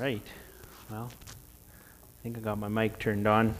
right. Well, I think I got my mic turned on.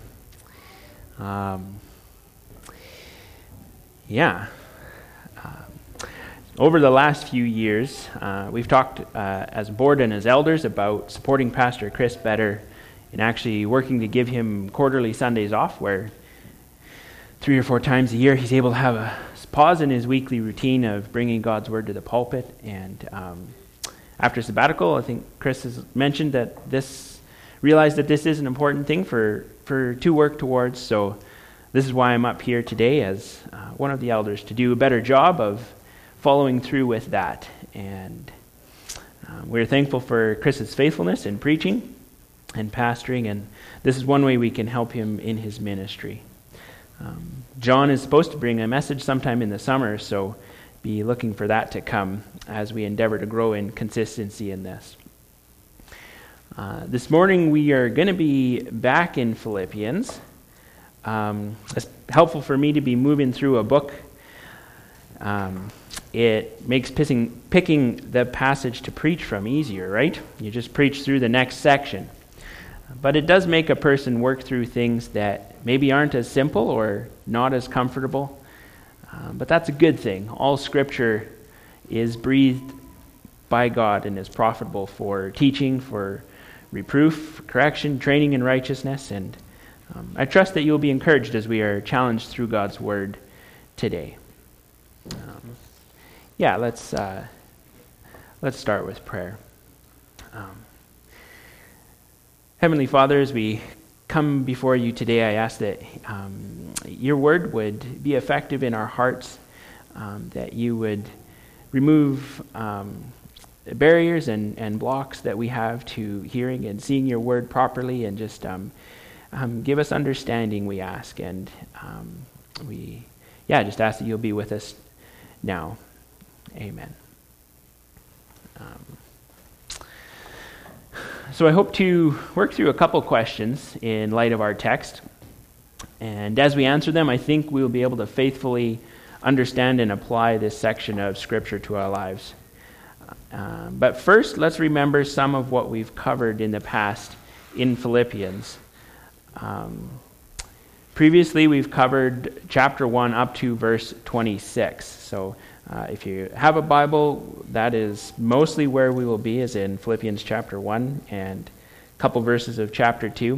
Over the last few years, we've talked as a board and as elders about supporting Pastor Chris better and actually working to give him quarterly Sundays off where 3 or 4 times a year he's able to have a pause in his weekly routine of bringing God's word to the pulpit. And after sabbatical, I think Chris has mentioned that realized that this is an important thing to work towards. So this is why I'm up here today as one of the elders to do a better job of following through with that. And we're thankful for Chris's faithfulness in preaching and pastoring, and this is one way we can help him in his ministry. John is supposed to bring a message sometime in the summer, so be looking for that to come as we endeavor to grow in consistency in this. This morning we are going to be back in Philippians. It's helpful for me to be moving through a book. It makes picking the passage to preach from easier, right? You just preach through the next section. But it does make a person work through things that maybe aren't as simple or not as comfortable. But that's a good thing. All Scripture is breathed by God and is profitable for teaching, for reproof, for correction, training in righteousness. And I trust that you'll be encouraged as we are challenged through God's Word today. Let's start with prayer. Heavenly Father, as we come before you today, I ask that your word would be effective in our hearts, that you would remove barriers and blocks that we have to hearing and seeing your word properly, and just give us understanding, we ask. And we just ask that you'll be with us now. Amen. So I hope to work through a couple questions in light of our text. And as we answer them, I think we'll be able to faithfully understand and apply this section of Scripture to our lives. But first, let's remember some of what we've covered in the past in Philippians. Previously, we've covered chapter 1 up to verse 26. So if you have a Bible, that is mostly where we will be, is in Philippians chapter 1 and a couple verses of chapter 2.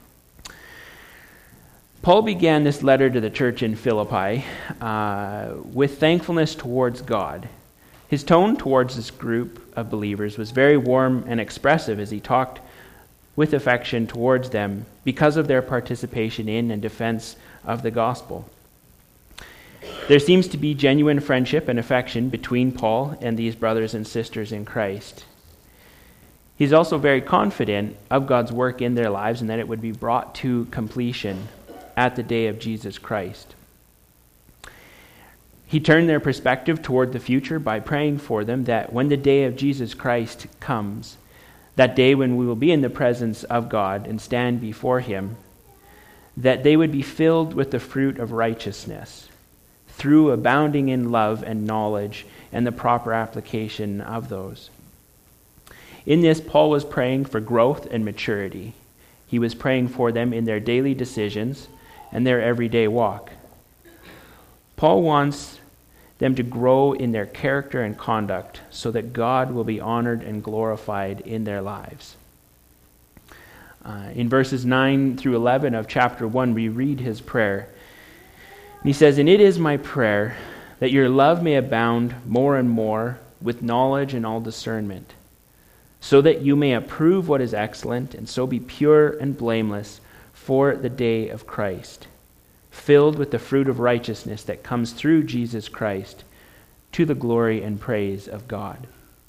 Paul began this letter to the church in Philippi with thankfulness towards God. His tone towards this group of believers was very warm and expressive as he talked with affection towards them because of their participation in and defense of the gospel. There seems to be genuine friendship and affection between Paul and these brothers and sisters in Christ. He's also very confident of God's work in their lives and that it would be brought to completion at the day of Jesus Christ. He turned their perspective toward the future by praying for them that when the day of Jesus Christ comes, that day when we will be in the presence of God and stand before Him, that they would be filled with the fruit of righteousness through abounding in love and knowledge and the proper application of those. In this, Paul was praying for growth and maturity. He was praying for them in their daily decisions and their everyday walk. Paul wants them to grow in their character and conduct so that God will be honored and glorified in their lives. In verses 9 through 11 of chapter 1, we read his prayer. He says, "And it is my prayer that your love may abound more and more with knowledge and all discernment, so that you may approve what is excellent, and so be pure and blameless for the day of Christ, filled with the fruit of righteousness that comes through Jesus Christ, to the glory and praise of God."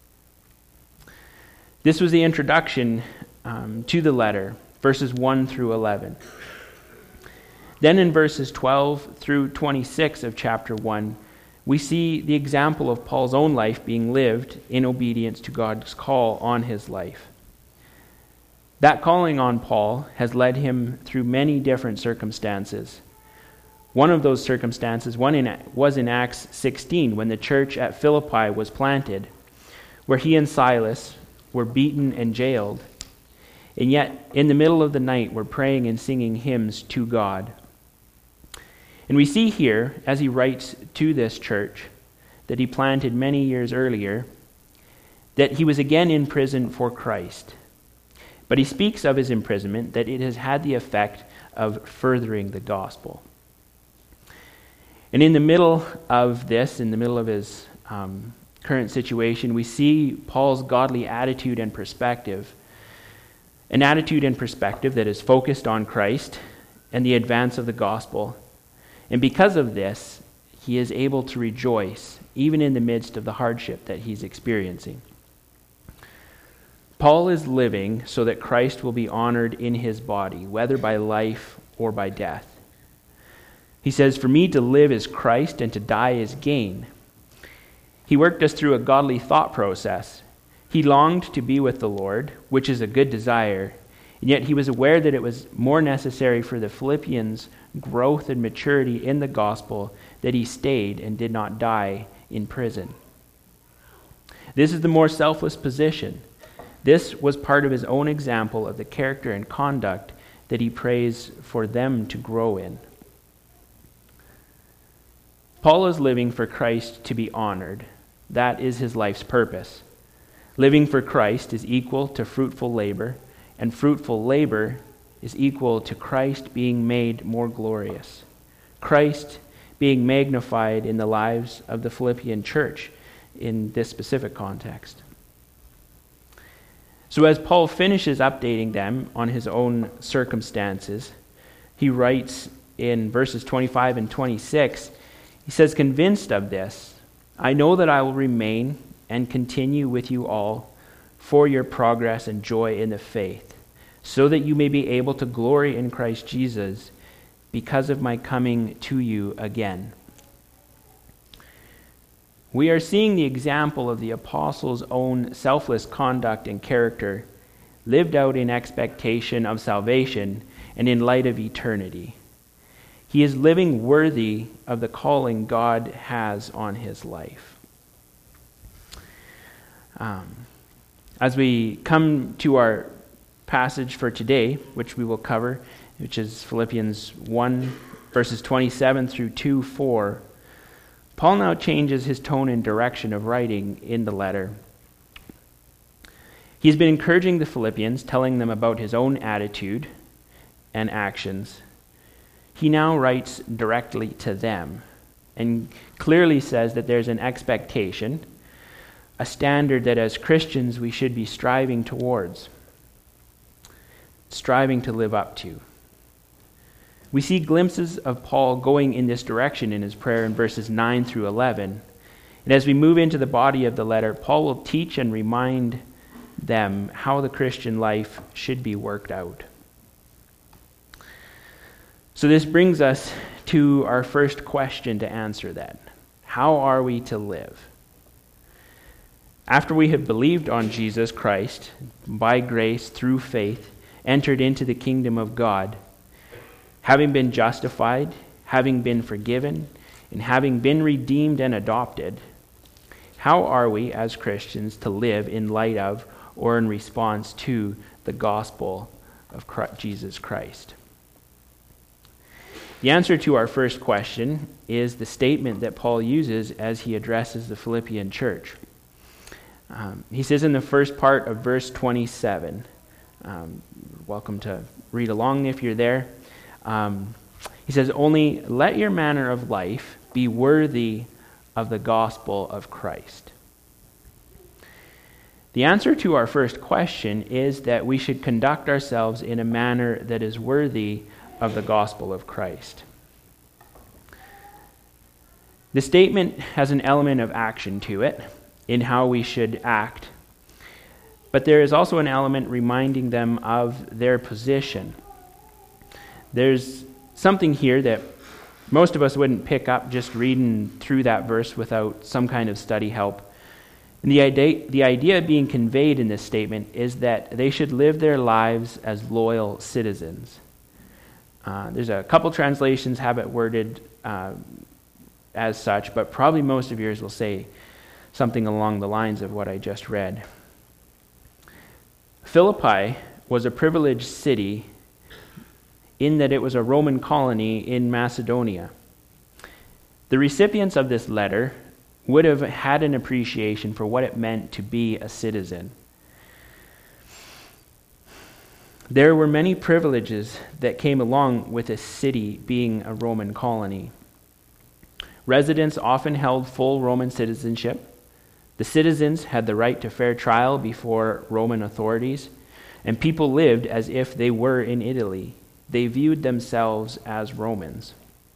This was the introduction to the letter, verses 1 through 11. Then in verses 12 through 26 of chapter 1, we see the example of Paul's own life being lived in obedience to God's call on his life. That calling on Paul has led him through many different circumstances. One of those circumstances was in Acts 16, when the church at Philippi was planted, where he and Silas were beaten and jailed, And yet, in the middle of the night, we're praying and singing hymns to God. And we see here, as he writes to this church that he planted many years earlier, that he was again in prison for Christ. But he speaks of his imprisonment, that it has had the effect of furthering the gospel. And in the middle of this, in the middle of his current situation, we see Paul's godly attitude and perspective. An attitude and perspective that is focused on Christ and the advance of the gospel. And because of this, he is able to rejoice even in the midst of the hardship that he's experiencing. Paul is living so that Christ will be honored in his body, whether by life or by death. He says, "For me to live is Christ, and to die is gain." He worked us through a godly thought process. He longed to be with the Lord, which is a good desire, and yet he was aware that it was more necessary for the Philippians' growth and maturity in the gospel that he stayed and did not die in prison. This is the more selfless position. This was part of his own example of the character and conduct that he prays for them to grow in. Paul is living for Christ to be honored. That is his life's purpose. Living for Christ is equal to fruitful labor, and fruitful labor is equal to Christ being made more glorious. Christ being magnified in the lives of the Philippian church in this specific context. So as Paul finishes updating them on his own circumstances, he writes in verses 25 and 26, he says, "Convinced of this, I know that I will remain and continue with you all for your progress and joy in the faith, so that you may be able to glory in Christ Jesus because of my coming to you again." We are seeing the example of the apostles' own selfless conduct and character lived out in expectation of salvation and in light of eternity. He is living worthy of the calling God has on his life. As we come to our passage for today, which we will cover, which is Philippians 1, verses 27 through 2:4, Paul now changes his tone and direction of writing in the letter. He's been encouraging the Philippians, telling them about his own attitude and actions. He now writes directly to them and clearly says that there's an expectation, a standard that as Christians we should be striving towards, striving to live up to. We see glimpses of Paul going in this direction in his prayer in verses 9 through 11. And as we move into the body of the letter, Paul will teach and remind them how the Christian life should be worked out. So this brings us to our first question to answer then. How are we to live? After we have believed on Jesus Christ, by grace, through faith, entered into the kingdom of God, having been justified, having been forgiven, and having been redeemed and adopted, how are we as Christians to live in light of or in response to the gospel of Jesus Christ? The answer to our first question is the statement that Paul uses as he addresses the Philippian church. He says in the first part of verse 27, welcome to read along if you're there. He says, "Only let your manner of life be worthy of the gospel of Christ." The answer to our first question is that we should conduct ourselves in a manner that is worthy of the gospel of Christ. The statement has an element of action to it in how we should act, but there is also an element reminding them of their position. There's something here that most of us wouldn't pick up just reading through that verse without some kind of study help. And the idea being conveyed in this statement is that they should live their lives as loyal citizens. There's a couple translations have it worded as such, but probably most of yours will say something along the lines of what I just read. Philippi was a privileged city in that it was a Roman colony in Macedonia. The recipients of this letter would have had an appreciation for what it meant to be a citizen. There were many privileges that came along with a city being a Roman colony. Residents often held full Roman citizenship. The citizens had the right to fair trial before Roman authorities, and people lived as if they were in Italy. They viewed themselves as Romans.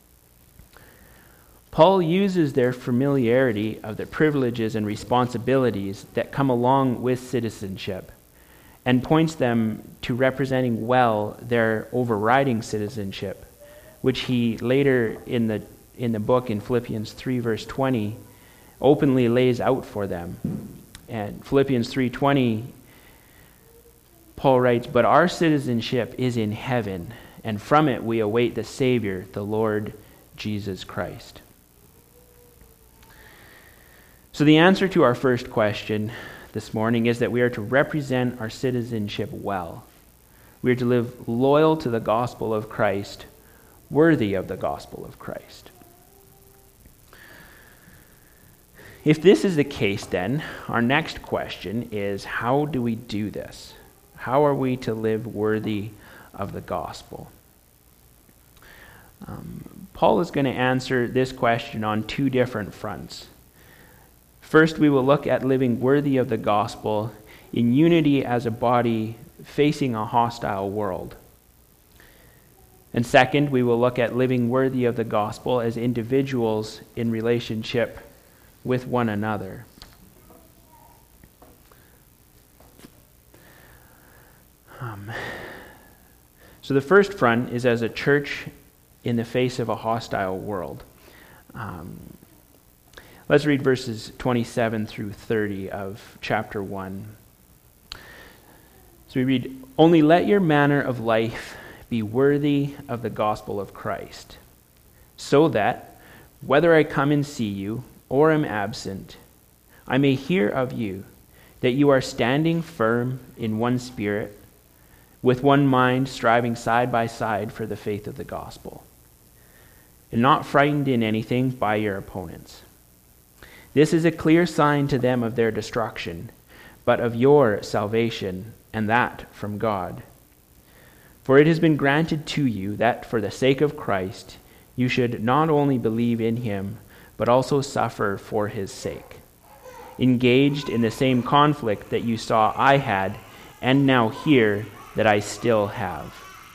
Paul uses their familiarity of the privileges and responsibilities that come along with citizenship and points them to representing well their overriding citizenship, which he later in the book in Philippians 3 verse 20 openly lays out for them. And Philippians 3:20, Paul writes, "But our citizenship is in heaven, and from it we await the Savior, the Lord Jesus Christ." So the answer to our first question this morning is that we are to represent our citizenship well. We are to live loyal to the gospel of Christ, worthy of the gospel of Christ. If this is the case, then, our next question is, how do we do this? How are we to live worthy of the gospel? Paul is going to answer this question on two different fronts. First, we will look at living worthy of the gospel in unity as a body facing a hostile world. And second, we will look at living worthy of the gospel as individuals in relationship with one another. So the first front is as a church in the face of a hostile world. Let's read verses 27 through 30 of chapter 1. So we read, "Only let your manner of life be worthy of the gospel of Christ, so that, whether I come and see you or am absent, I may hear of you, that you are standing firm in one spirit, with one mind, striving side by side for the faith of the gospel, and not frightened in anything by your opponents. This is a clear sign to them of their destruction, but of your salvation, and that from God. For it has been granted to you that for the sake of Christ you should not only believe in him, but also suffer for his sake, engaged in the same conflict that you saw I had, and now hear that I still have."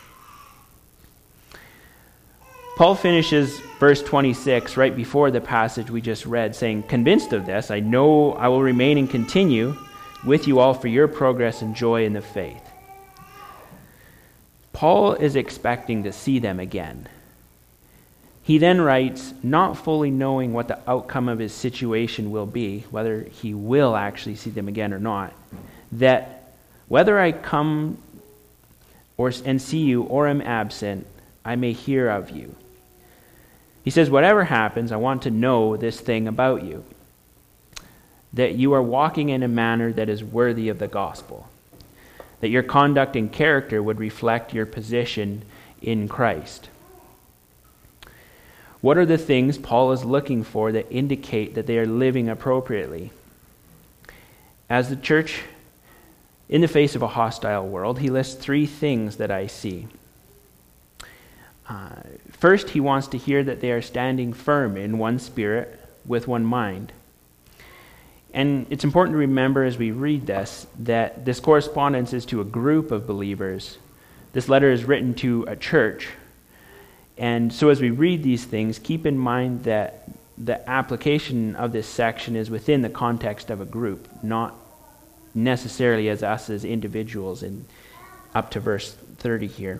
Paul finishes verse 26 right before the passage we just read, saying, "Convinced of this, I know I will remain and continue with you all for your progress and joy in the faith." Paul is expecting to see them again. He then writes, not fully knowing what the outcome of his situation will be, whether he will actually see them again or not, that whether I come and see you or am absent, I may hear of you. He says, whatever happens, I want to know this thing about you, that you are walking in a manner that is worthy of the gospel, that your conduct and character would reflect your position in Christ. What are the things Paul is looking for that indicate that they are living appropriately? As the church in the face of a hostile world, he lists three things that I see. First, he wants to hear that they are standing firm in one spirit with one mind. And it's important to remember as we read this that this correspondence is to a group of believers. This letter is written to a church. And so as we read these things, keep in mind that the application of this section is within the context of a group, not necessarily as us as individuals in up to verse 30 here.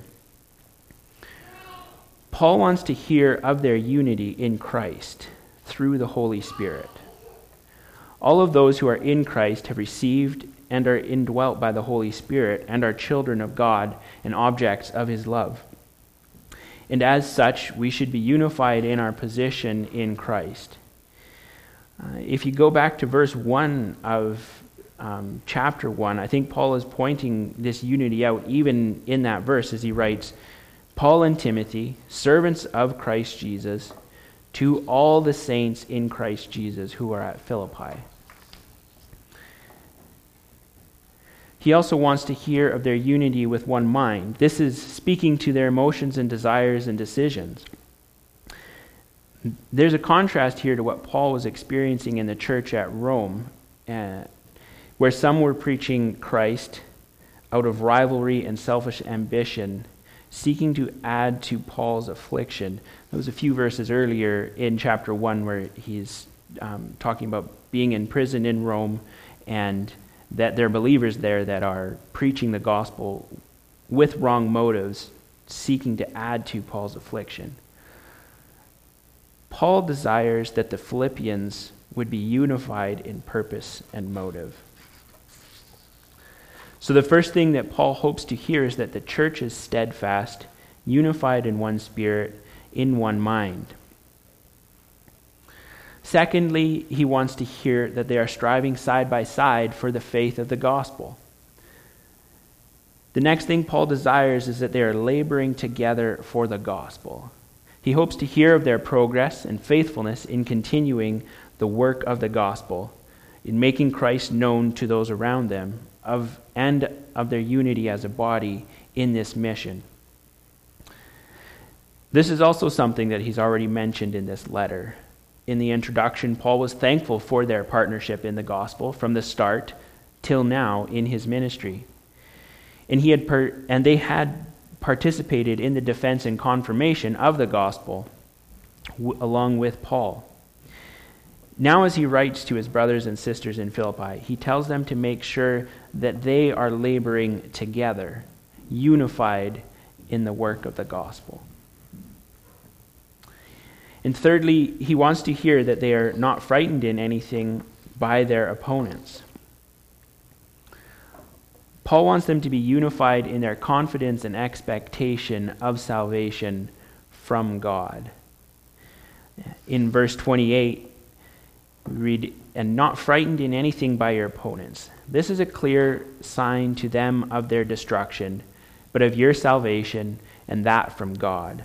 Paul wants to hear of their unity in Christ through the Holy Spirit. All of those who are in Christ have received and are indwelt by the Holy Spirit and are children of God and objects of his love. And as such, we should be unified in our position in Christ. If you go back to verse 1 of chapter 1, I think Paul is pointing this unity out even in that verse as he writes, Paul and Timothy, servants of Christ Jesus, to all the saints in Christ Jesus who are at Philippi. He also wants to hear of their unity with one mind. This is speaking to their emotions and desires and decisions. There's a contrast here to what Paul was experiencing in the church at Rome, where some were preaching Christ out of rivalry and selfish ambition, seeking to add to Paul's affliction. There was a few verses earlier in chapter 1 where he's talking about being in prison in Rome, and that there are believers there that are preaching the gospel with wrong motives, seeking to add to Paul's affliction. Paul desires that the Philippians would be unified in purpose and motive. So the first thing that Paul hopes to hear is that the church is steadfast, unified in one spirit, in one mind. Secondly, he wants to hear that they are striving side by side for the faith of the gospel. The next thing Paul desires is that they are laboring together for the gospel. He hopes to hear of their progress and faithfulness in continuing the work of the gospel, in making Christ known to those around them, and of their unity as a body in this mission. This is also something that he's already mentioned in this letter. In the introduction, Paul was thankful for their partnership in the gospel from the start till now in his ministry. And they had participated in the defense and confirmation of the gospel along with Paul. Now as he writes to his brothers and sisters in Philippi, he tells them to make sure that they are laboring together, unified in the work of the gospel. And thirdly, he wants to hear that they are not frightened in anything by their opponents. Paul wants them to be unified in their confidence and expectation of salvation from God. In verse 28, we read, "And not frightened in anything by your opponents. This is a clear sign to them of their destruction, but of your salvation, and that from God."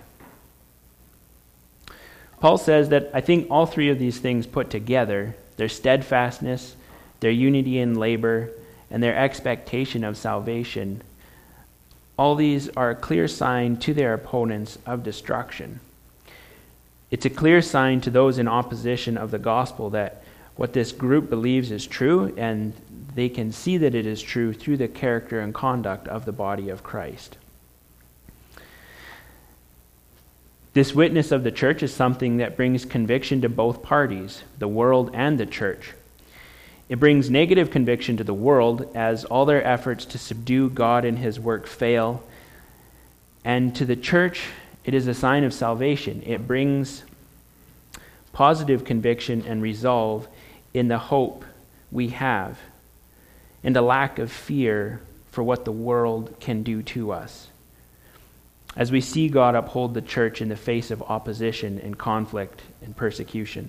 Paul says that I think all three of these things put together, their steadfastness, their unity in labor, and their expectation of salvation, all these are a clear sign to their opponents of destruction. It's a clear sign to those in opposition of the gospel that what this group believes is true, and they can see that it is true through the character and conduct of the body of Christ. This witness of the church is something that brings conviction to both parties, the world and the church. It brings negative conviction to the world as all their efforts to subdue God and his work fail. And to the church, it is a sign of salvation. It brings positive conviction and resolve in the hope we have and a lack of fear for what the world can do to us, as we see God uphold the church in the face of opposition and conflict and persecution.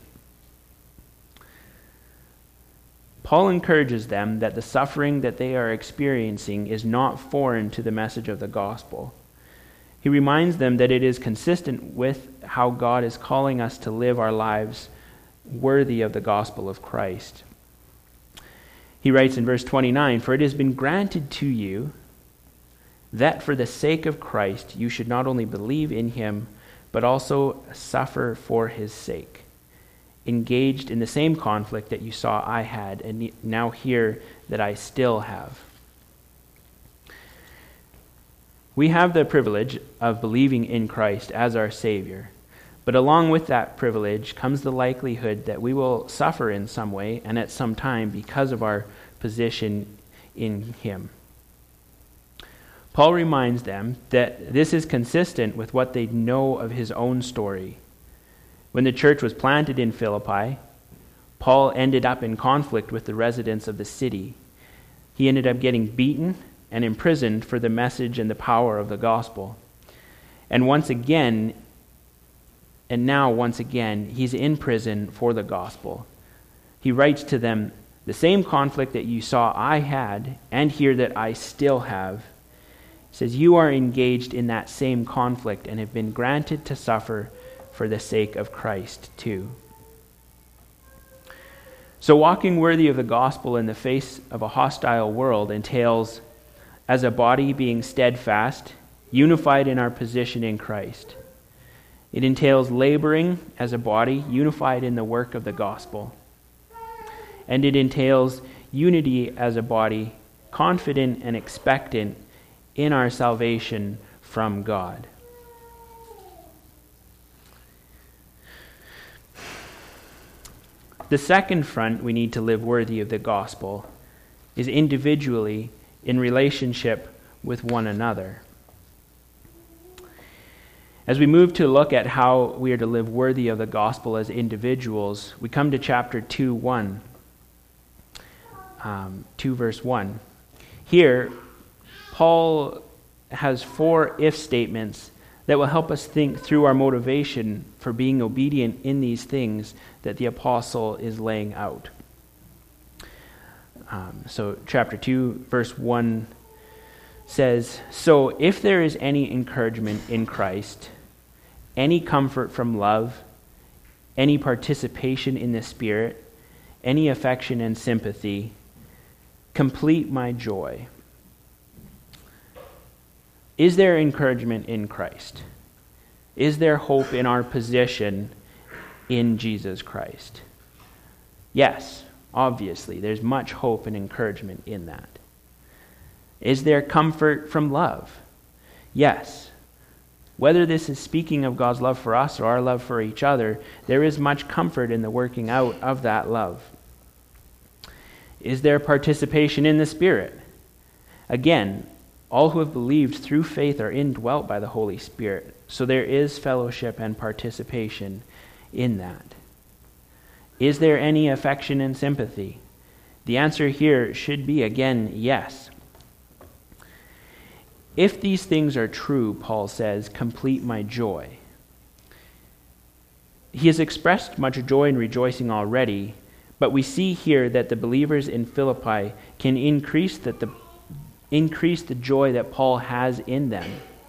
Paul encourages them that the suffering that they are experiencing is not foreign to the message of the gospel. He reminds them that it is consistent with how God is calling us to live our lives worthy of the gospel of Christ. He writes in verse 29, "For it has been granted to you that for the sake of Christ you should not only believe in him, but also suffer for his sake, engaged in the same conflict that you saw I had, and now hear that I still have." We have the privilege of believing in Christ as our Savior, but along with that privilege comes the likelihood that we will suffer in some way and at some time because of our position in him. Paul reminds them that this is consistent with what they know of his own story. When the church was planted in Philippi, Paul ended up in conflict with the residents of the city. He ended up getting beaten and imprisoned for the message and the power of the gospel. And once again, he's in prison for the gospel. He writes to them, The same conflict that you saw I had and hear that I still have. It says you are engaged in that same conflict and have been granted to suffer for the sake of Christ too. So walking worthy of the gospel in the face of a hostile world entails, as a body, being steadfast, unified in our position in Christ. It entails laboring as a body, unified in the work of the gospel. And it entails unity as a body, confident and expectant in our salvation from God. The second front we need to live worthy of the gospel is individually in relationship with one another. As we move to look at how we are to live worthy of the gospel as individuals, we come to chapter 2 verse 1. Here, Paul has 4 if statements that will help us think through our motivation for being obedient in these things that the apostle is laying out. So chapter 2, verse 1 says, "So if there is any encouragement in Christ, any comfort from love, any participation in the Spirit, any affection and sympathy, complete my joy." Is there encouragement in Christ? Is there hope in our position in Jesus Christ? Yes, obviously, there's much hope and encouragement in that. Is there comfort from love? Yes. Whether this is speaking of God's love for us or our love for each other, there is much comfort in the working out of that love. Is there participation in the Spirit? Again, all who have believed through faith are indwelt by the Holy Spirit, so there is fellowship and participation in that. Is there any affection and sympathy? The answer here should be, again, yes. If these things are true, Paul says, complete my joy. He has expressed much joy and rejoicing already, but we see here that the believers in Philippi can increase the joy that Paul has in them.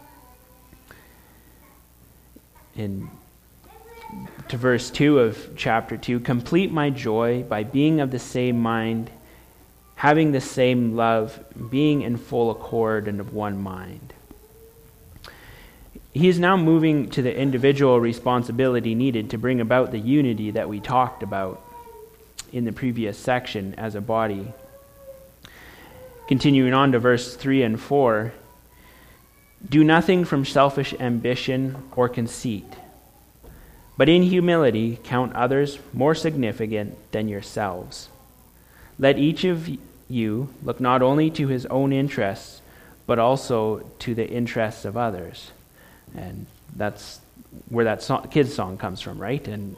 To verse 2 of chapter 2, complete my joy by being of the same mind, having the same love, being in full accord and of one mind. He is now moving to the individual responsibility needed to bring about the unity that we talked about in the previous section as a body. Continuing on to verse 3 and 4, do nothing from selfish ambition or conceit, but in humility count others more significant than yourselves. Let each of you look not only to his own interests, but also to the interests of others. And that's where that kids song comes from, right? And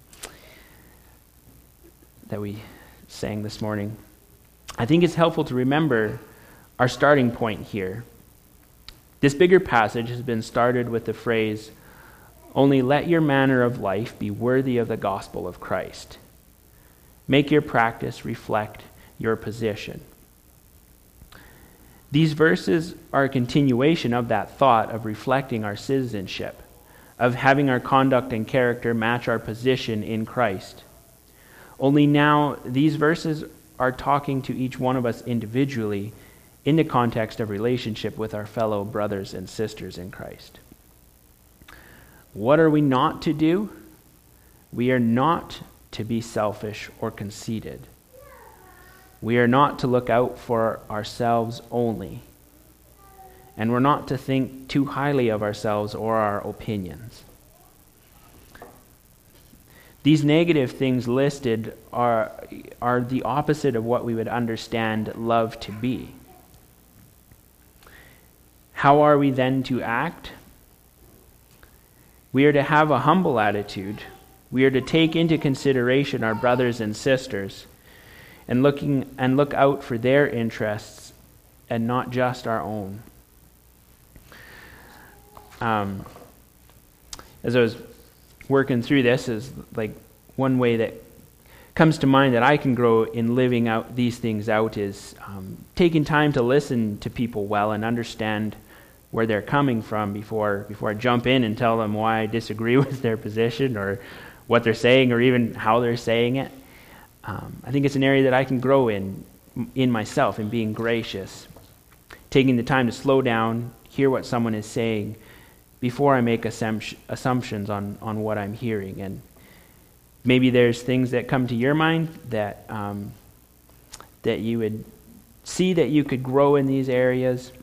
that we sang this morning. I think it's helpful to remember our starting point here. This bigger passage has been started with the phrase, "Only let your manner of life be worthy of the gospel of Christ. Make your practice reflect your position." These verses are a continuation of that thought of reflecting our citizenship, of having our conduct and character match our position in Christ. Only now, these verses are talking to each one of us individually in the context of relationship with our fellow brothers and sisters in Christ. What are we not to do? We are not to be selfish or conceited. We are not to look out for ourselves only. And we're not to think too highly of ourselves or our opinions. These negative things listed are the opposite of what we would understand love to be. How are we then to act? We are to have a humble attitude. We are to take into consideration our brothers and sisters and look out for their interests and not just our own. As I was working through this, is like one way that comes to mind that I can grow in living out these things out is taking time to listen to people well and understand where they're coming from before I jump in and tell them why I disagree with their position or what they're saying or even how they're saying it. I think it's an area that I can grow in myself, in being gracious, taking the time to slow down, hear what someone is saying before I make assumptions on what I'm hearing. And maybe there's things that come to your mind that that you would see that you could grow in these areas.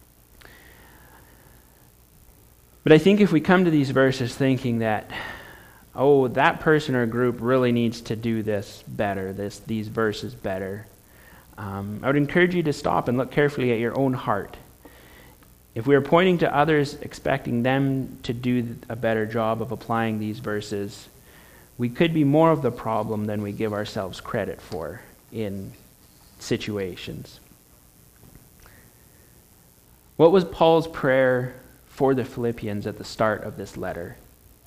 But I think if we come to these verses thinking that, oh, that person or group really needs to do this better, these verses better, I would encourage you to stop and look carefully at your own heart. If we are pointing to others, expecting them to do a better job of applying these verses, we could be more of the problem than we give ourselves credit for in situations. What was Paul's prayer for the Philippians at the start of this letter?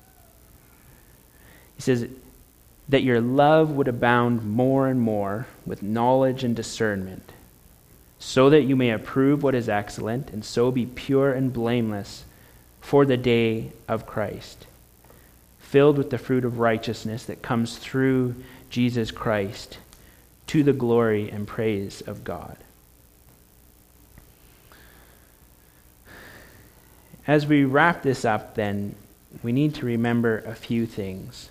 He says that your love would abound more and more with knowledge and discernment, so that you may approve what is excellent, and so be pure and blameless for the day of Christ, filled with the fruit of righteousness that comes through Jesus Christ, to the glory and praise of God. As we wrap this up, then, we need to remember a few things.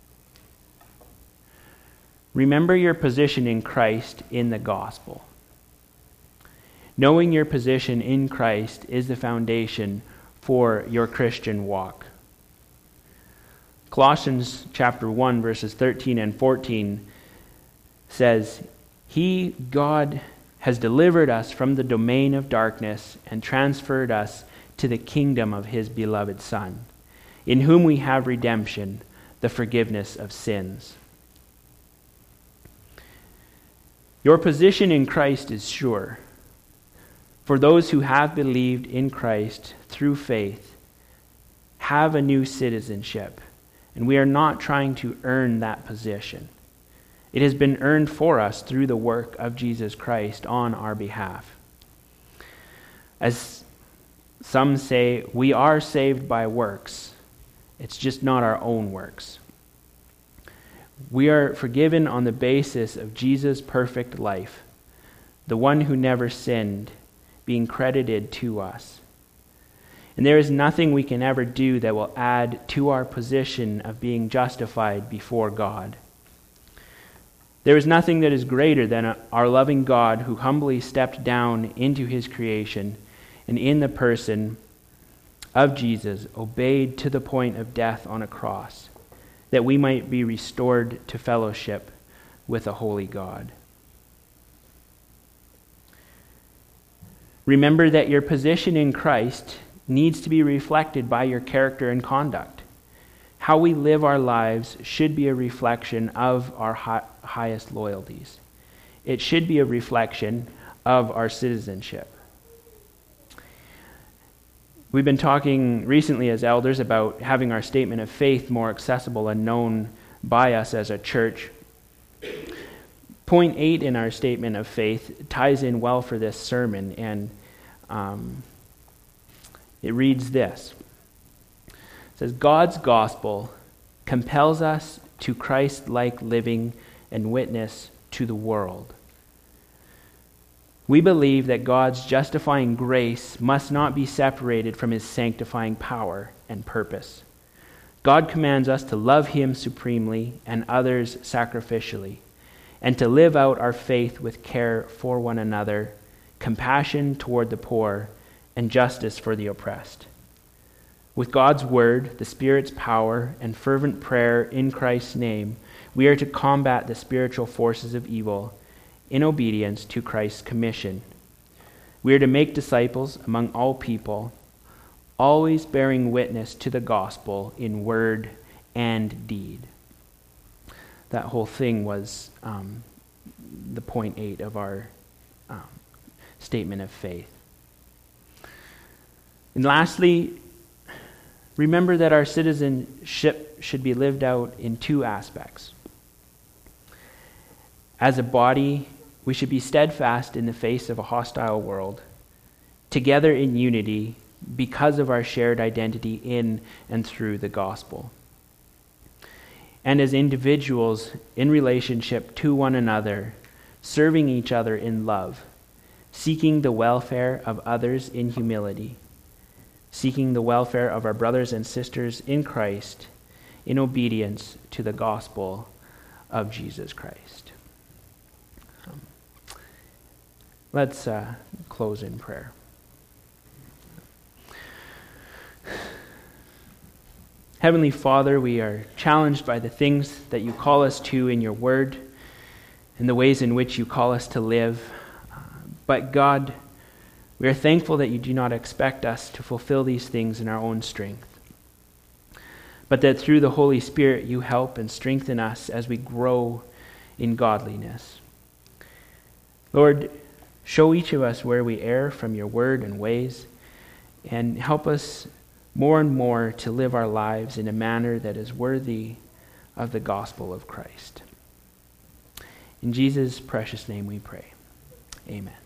Remember your position in Christ in the gospel. Knowing your position in Christ is the foundation for your Christian walk. Colossians chapter 1, verses 13 and 14 says, He, God, has delivered us from the domain of darkness and transferred us to the kingdom of His beloved Son, in whom we have redemption, the forgiveness of sins. Your position in Christ is sure. For those who have believed in Christ through faith have a new citizenship, and we are not trying to earn that position. It has been earned for us through the work of Jesus Christ on our behalf. As some say, we are saved by works. It's just not our own works. We are forgiven on the basis of Jesus' perfect life, the one who never sinned, being credited to us. And there is nothing we can ever do that will add to our position of being justified before God. There is nothing that is greater than our loving God who humbly stepped down into His creation and in the person of Jesus obeyed to the point of death on a cross, that we might be restored to fellowship with a holy God. Remember that your position in Christ needs to be reflected by your character and conduct. How we live our lives should be a reflection of our highest loyalties. It should be a reflection of our citizenship. We've been talking recently as elders about having our statement of faith more accessible and known by us as a church. Point 8 in our statement of faith ties in well for this sermon, and it reads this. It says, God's gospel compels us to Christ-like living and witness to the world. We believe that God's justifying grace must not be separated from His sanctifying power and purpose. God commands us to love Him supremely and others sacrificially, and to live out our faith with care for one another, compassion toward the poor, and justice for the oppressed. With God's word, the Spirit's power, and fervent prayer in Christ's name, we are to combat the spiritual forces of evil in obedience to Christ's commission. We are to make disciples among all people, always bearing witness to the gospel in word and deed. That whole thing was the point 8 of our statement of faith. And lastly, remember that our citizenship should be lived out in two aspects. As a body, we should be steadfast in the face of a hostile world, together in unity because of our shared identity in and through the gospel. And as individuals in relationship to one another, serving each other in love, seeking the welfare of others in humility, seeking the welfare of our brothers and sisters in Christ in obedience to the gospel of Jesus Christ. Let's close in prayer. Heavenly Father, we are challenged by the things that you call us to in your word and the ways in which you call us to live. But God, we are thankful that you do not expect us to fulfill these things in our own strength, but that through the Holy Spirit you help and strengthen us as we grow in godliness. Lord, show each of us where we err from your word and ways, and help us more and more to live our lives in a manner that is worthy of the gospel of Christ. In Jesus' precious name we pray. Amen.